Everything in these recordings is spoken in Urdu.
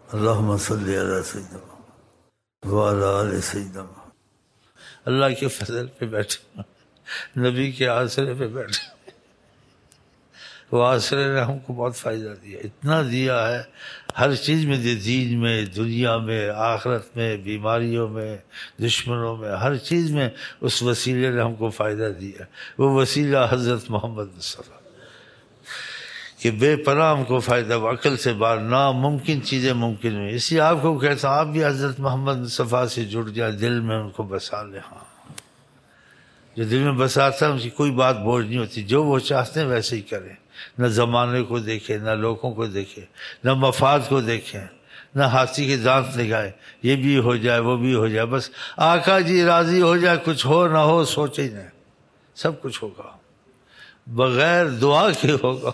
اللہم صلی علی سیدنا وعلی آل سیدنا. اللہ کے فضل پہ بیٹھے، نبی کے آسرے پہ بیٹھے. وہ آسرے نے ہم کو بہت فائدہ دیا، اتنا دیا ہے ہر چیز میں، دین میں، دنیا میں، آخرت میں، بیماریوں میں، دشمنوں میں، ہر چیز میں اس وسیلے نے ہم کو فائدہ دیا. وہ وسیلہ حضرت محمد مصطفیٰ کہ بے پناہ ہم کو فائدہ، عقل سے باہر ناممکن چیزیں ممکن ہوئی. اس لیے آپ کو کہتا ہوں آپ بھی حضرت محمد مصطفیٰ سے جڑ جائیں، دل میں ان کو بسا لیں. ہاں، جو دل میں بساتا ہے ان کی کوئی بات بوجھ نہیں ہوتی، جو وہ چاہتے ہیں ویسے ہی کریں. نہ زمانے کو دیکھیں، نہ لوگوں کو دیکھیں، نہ مفاد کو دیکھیں، نہ ہاتھی کے دانت لگائیں یہ بھی ہو جائے وہ بھی ہو جائے. بس آقا جی راضی ہو جائے، کچھ ہو نہ ہو سوچے ہی نہیں، سب کچھ ہوگا بغیر دعا کے ہوگا.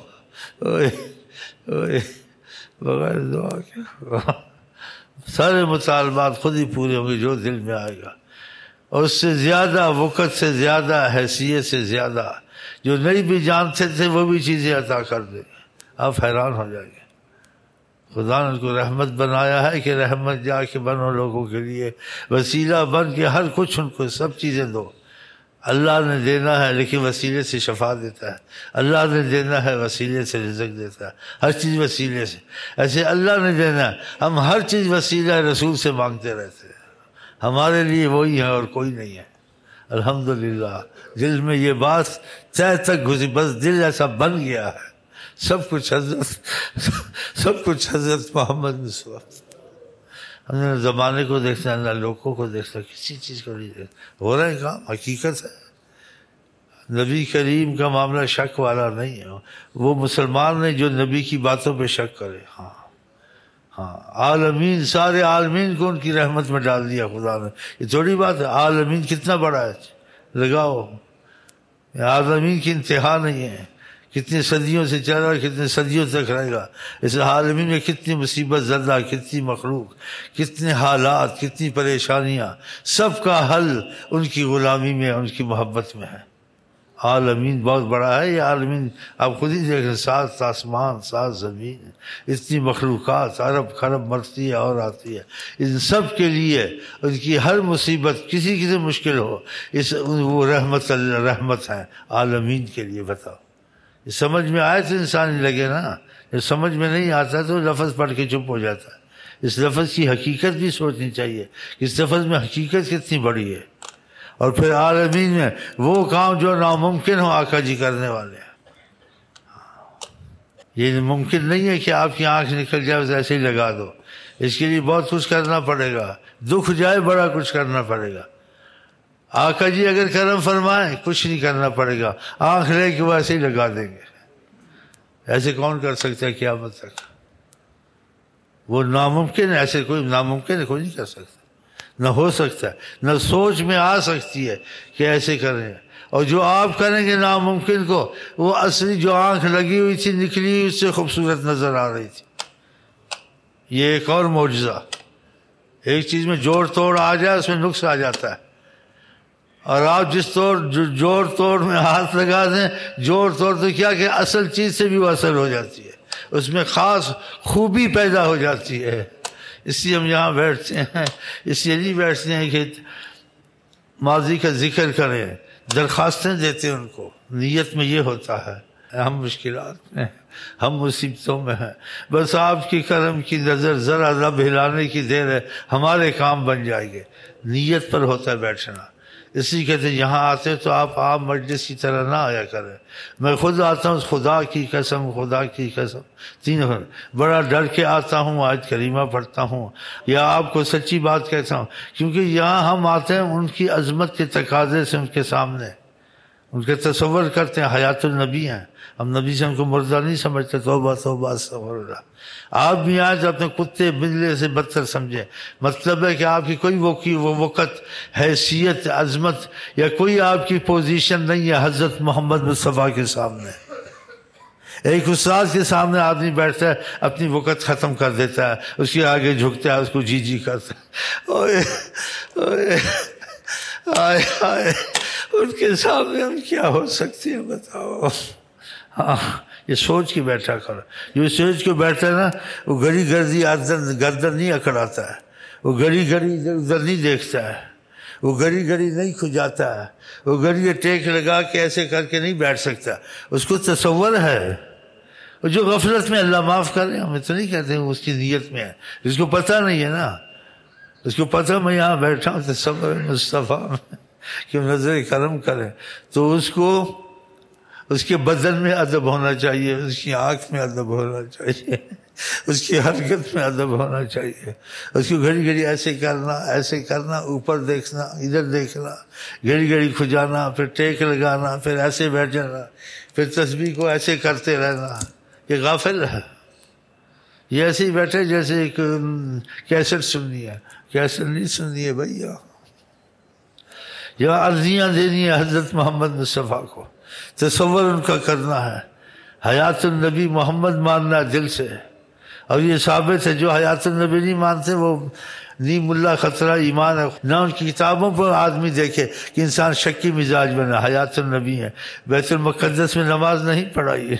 بغیر دعا کے ہوگا. سارے مطالبات خود ہی پورے ہوں گے جو دل میں آئے گا. اور اس سے زیادہ، وقت سے زیادہ، حیثیت سے زیادہ، جو نہیں بھی جانتے تھے وہ بھی چیزیں عطا کر دیں گے. آپ حیران ہو جائیں گے. خدا نے ان کو رحمت بنایا ہے کہ رحمت جا کے بنو لوگوں کے لیے، وسیلہ بن کے ہر کچھ ان کو سب چیزیں دو. اللہ نے دینا ہے لیکن وسیلے سے شفا دیتا ہے. اللہ نے دینا ہے وسیلے سے رزق دیتا ہے. ہر چیز وسیلے سے. ایسے اللہ نے دینا ہے، ہم ہر چیز وسیلہ رسول سے مانگتے رہتے ہیں. ہمارے لیے وہی ہے اور کوئی نہیں ہے. الحمدللہ دل میں یہ بات تہ تک گھسی، بس دل ایسا بن گیا ہے. سب کچھ حضرت محمد مصطفیٰ. ہم نے زمانے کو دیکھنا، نہ لوگوں کو دیکھنا، کسی چیز کو نہیں دیکھنا. ہو رہا ہے کام، حقیقت ہے. نبی کریم کا معاملہ شک والا نہیں ہے. وہ مسلمان ہیں جو نبی کی باتوں پہ شک کرے. ہاں ہاں، عالمین، سارے عالمین کو ان کی رحمت میں ڈال دیا خدا نے. یہ تھوڑی بات ہے. عالمین کتنا بڑا ہے، لگاؤ. عالمین کی انتہا نہیں ہے. کتنی صدیوں سے چل رہا ہے، کتنے صدیوں تک رہے گا. اس عالمین میں کتنی مصیبت زدہ، کتنی مخلوق، کتنے حالات، کتنی پریشانیاں، سب کا حل ان کی غلامی میں، ان کی محبت میں ہے. عالمین بہت بڑا ہے. یہ عالمین آپ خود ہی دیکھیں، 7 آسمان، 7 زمین، اتنی مخلوقات، ارب خرب مرتی ہے اور آتی ہے. ان سب کے لیے ان کی ہر مصیبت، کسی سے مشکل ہو، وہ رحمت ہے عالمین کے لیے. بتاؤ، یہ سمجھ میں آئے تو انسان لگے نا. یہ سمجھ میں نہیں آتا تو لفظ پڑھ کے چپ ہو جاتا ہے. اس لفظ کی حقیقت بھی سوچنی چاہیے کہ اس لفظ میں حقیقت کتنی بڑی ہے. اور پھر عالمین میں وہ کام جو ناممکن ہو آقا جی کرنے والے ہیں. یہ ممکن نہیں ہے کہ آپ کی آنکھ نکل جائے ایسے ہی لگا دو. اس کے لیے بہت کچھ کرنا پڑے گا. دکھ جائے بڑا کچھ کرنا پڑے گا. آقا جی اگر کرم فرمائیں کچھ نہیں کرنا پڑے گا، آنکھ لے کے وہ ایسے ہی لگا دیں گے. ایسے کون کر سکتا ہے قیامت تک؟ وہ ناممکن ہے. ایسے کوئی ناممکن ہے، کوئی نہیں کر سکتا، نہ ہو سکتا ہے، نہ سوچ میں آ سکتی ہے کہ ایسے کریں. اور جو آپ کریں گے ناممکن کو، وہ اصلی جو آنکھ لگی ہوئی تھی نکلی اس سے خوبصورت نظر آ رہی تھی. یہ ایک اور معجزہ. ایک چیز میں جوڑ توڑ آ جائے اس میں نقص آ جاتا ہے. اور آپ جس جوڑ توڑ میں ہاتھ لگا دیں، جوڑ توڑ تو کیا کہ اصل چیز سے بھی وہ اثر ہو جاتی ہے، اس میں خاص خوبی پیدا ہو جاتی ہے. اس لیے ہم یہاں بیٹھتے ہیں، اس لیے نہیں بیٹھتے ہیں کہ ماضی کا ذکر کریں، درخواستیں دیتے ہیں ان کو. نیت میں یہ ہوتا ہے ہم مشکلات میں ہیں، ہم مصیبتوں میں ہیں، بس آپ کی کرم کی نظر ذرا لب ہلانے کی دیر ہے، ہمارے کام بن جائیں گے. نیت پر ہوتا ہے بیٹھنا. اس لیے کہتے ہیں یہاں آتے تو آپ عام مجلس کی طرح نہ آیا کریں. میں خود آتا ہوں، خدا کی قسم، خدا کی قسم، بڑا ڈر کے آتا ہوں، آیت کریمہ پڑھتا ہوں، یا آپ کو سچی بات کہتا ہوں. کیونکہ یہاں ہم آتے ہیں ان کی عظمت کے تقاضے سے، ان کے سامنے ان کے تصور کرتے ہیں حیات النبی ہیں. ہم نبی سے ان کو مردہ نہیں سمجھتے. توبہ توبہ استغفر اللہ. آپ بھی آئیں تو اپنے کتے بلے سے بدتر سمجھیں. مطلب ہے کہ آپ کی کوئی وہ وقت، حیثیت، عظمت یا کوئی آپ کی پوزیشن نہیں ہے حضرت محمد مصطفیٰ کے سامنے. ایک استاد کے سامنے آدمی بیٹھتا ہے، اپنی وقت ختم کر دیتا ہے، اس کے آگے جھکتا ہے، اس کو جی جی کرتا ہے. اوئے آئے آئے، ان کے سامنے ہم کیا ہو سکتے ہیں بتاؤ. ہاں یہ سوچ کے بیٹھا کر. جو سوچ کے بیٹھتا ہے نا وہ گھڑی گردی گردن نہیں اکڑاتا ہے, وہ گھڑی گھڑی ادھر ادھر نہیں دیکھتا ہے, وہ گھڑی گھڑی نہیں کھجاتا ہے, وہ گھڑی ٹیک لگا کے ایسے کر کے نہیں بیٹھ سکتا. اس کو تصور ہے. جو غفلت میں اللہ معاف کرے, ہم تو نہیں کہتے ہیں اس کی نیت میں ہے, جس کو پتہ نہیں ہے نا, اس کو پتہ میں یہاں بیٹھا ہوں تصور مصطفیٰ میں کہ نظر کرم کرے, تو اس کو اس کے بدن میں ادب ہونا چاہیے, اس کی آنکھ میں ادب ہونا چاہیے, اس کی حرکت میں ادب ہونا چاہیے. اس کو گھڑی گھڑی ایسے کرنا, اوپر دیکھنا, ادھر دیکھنا, گھڑی گھڑی کھجانا, پھر ٹیک لگانا, پھر ایسے بیٹھ جانا, پھر تسبیح کو ایسے کرتے رہنا. یہ غافل ہے. یہ ایسے ہی بیٹھے جیسے ایک کیسٹ سننی ہے. کیسٹ نہیں سننی ہے بھیا, یہ عرضیاں دینی ہے حضرت محمد مصطفیٰ کو, تصور ان کا کرنا ہے, حیات النبی محمد ماننا ہے دل سے. اور یہ ثابت ہے جو حیات النبی نہیں مانتے وہ نیم اللہ خطرہ ایمان ہے. نہ ان کی کتابوں پر آدمی دیکھے کہ انسان شکی مزاج بنا. حیات النبی ہے. بیت المقدس میں نماز نہیں پڑھائی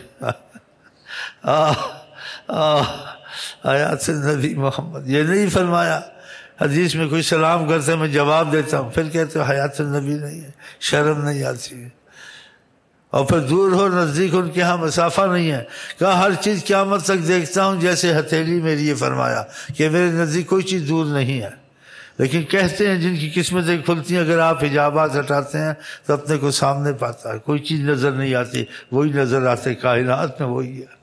حیات النبی محمد. یہ نہیں فرمایا حدیث میں کوئی سلام کرتے میں جواب دیتا ہوں, پھر کہتے ہو حیات النبی نہیں ہے, شرم نہیں آتی ہے. اور پھر دور ہو نزدیک ان کے ہاں مسافہ نہیں ہے. کہا ہر چیز قیامت تک دیکھتا ہوں جیسے ہتھیلی میری. یہ فرمایا کہ میرے نزدیک کوئی چیز دور نہیں ہے. لیکن کہتے ہیں جن کی قسمتیں کھلتی ہیں اگر آپ حجابات ہٹاتے ہیں تو اپنے کو سامنے پاتا ہے, کوئی چیز نظر نہیں آتی, وہی نظر آتے کائنات میں وہی ہے.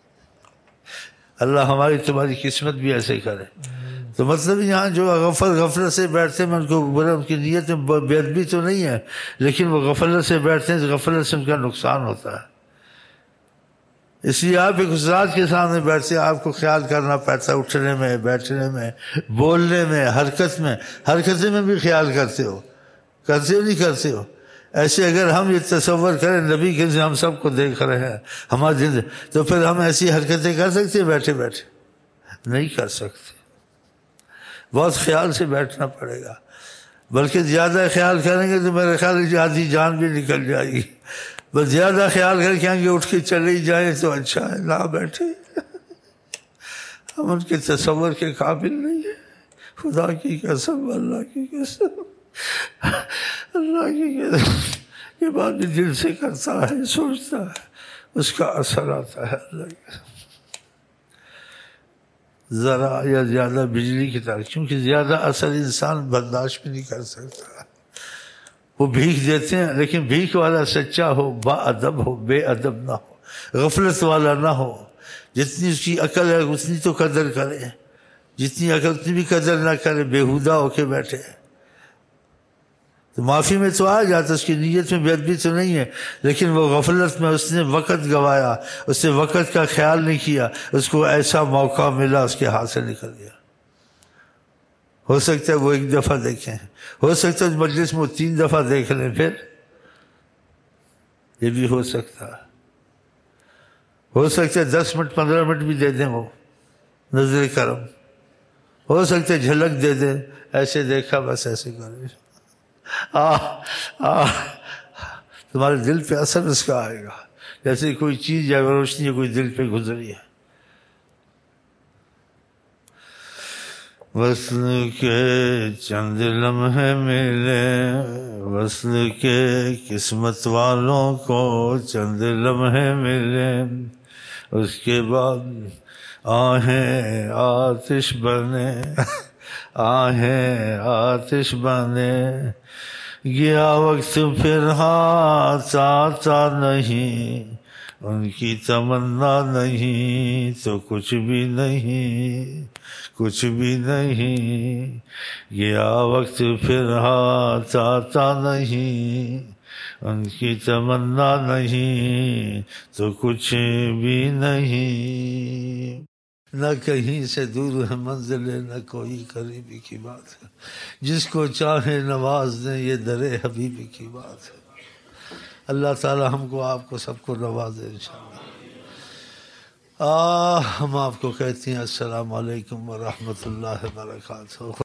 اللہ ہماری تمہاری قسمت بھی ایسے کرے. تو مطلب یہاں جو غفلت سے بیٹھتے ہیں, ان کو برا ان کی نیت میں بے ادبی تو نہیں ہے, لیکن وہ غفلت سے بیٹھتے ہیں تو غفلت سے ان کا نقصان ہوتا ہے. اس لیے آپ ایک استاد کے سامنے بیٹھتے ہیں, آپ کو خیال کرنا پڑتا ہے اٹھنے میں, بیٹھنے میں, بولنے میں, حرکت میں بھی خیال کرتے ہو نہیں کرتے ہو. ایسے اگر ہم یہ تصور کریں نبی کے ہم سب کو دیکھ رہے ہیں ہمارے دل, تو پھر ہم ایسی حرکتیں کر سکتے ہیں بیٹھے بیٹھے؟ نہیں کر سکتے. بہت خیال سے بیٹھنا پڑے گا. بلکہ زیادہ خیال کریں گے تو میرے خیال ہے آدھی جان بھی نکل جائے گی. بس زیادہ خیال کر کے آئیں گے اٹھ کے چلے ہی جائیں تو اچھا ہے, نہ بیٹھے. ہم ان کے تصور کے قابل نہیں ہیں. خدا کی قسم, اللہ کی قسم, اللہ کی قسم, یہ بات بھی دل سے کرتا ہے, سوچتا ہے, اس کا اثر آتا ہے. اللہ کی قسم ذرا یا زیادہ بجلی کی طرح, کیونکہ زیادہ اثر انسان برداشت بھی نہیں کر سکتا. وہ بھیک دیتے ہیں لیکن بھیک والا سچا ہو, با ادب ہو, بے ادب نہ ہو, غفلت والا نہ ہو. جتنی اس کی عقل ہے اتنی تو قدر کرے, جتنی عقل اتنی بھی قدر نہ کرے, بےہودہ ہو کے بیٹھے. تو معافی میں تو آ جاتا, اس کی نیت میں بے ادبی تو نہیں ہے, لیکن وہ غفلت میں اس نے وقت گوایا, اس نے وقت کا خیال نہیں کیا, اس کو ایسا موقع ملا اس کے ہاتھ سے نکل گیا. ہو سکتا ہے وہ ایک دفعہ دیکھیں, ہو سکتا ہے مجلس میں 3 دفعہ دیکھ لیں, پھر یہ بھی ہو سکتا ہے. ہو سکتا ہے 10 منٹ 15 منٹ بھی دے دیں وہ نظر کرم, ہو سکتا ہے جھلک دے دیں, ایسے دیکھا بس ایسے کریں, تمہارے دل پہ اثر اس کا آئے گا, جیسے کوئی چیز یا روشنی کوئی دل پہ گزری ہے. وصل کے چند لمحے ملے, وصل کے قسمت والوں کو چند لمحے ملے, اس کے بعد آہیں آتش بنے, آہیں آتش بنے. گیا وقت پھر ہاتھ آتا نہیں, ان کی تمنا نہیں تو کچھ بھی نہیں, کچھ بھی نہیں. گیا وقت پھر ہاتھ آتا نہیں, ان کی تمنا نہیں تو کچھ بھی نہیں. نہ کہیں سے دور ہے منزل, نہ کوئی قریبی کی بات ہے, جس کو چاہے نواز دیں, یہ در حبیبی کی بات ہے. اللہ تعالی ہم کو آپ کو سب کو نوازے انشاءاللہ. ہم آپ کو کہتے ہیں السلام علیکم ورحمۃ اللہ وبرکاتہ.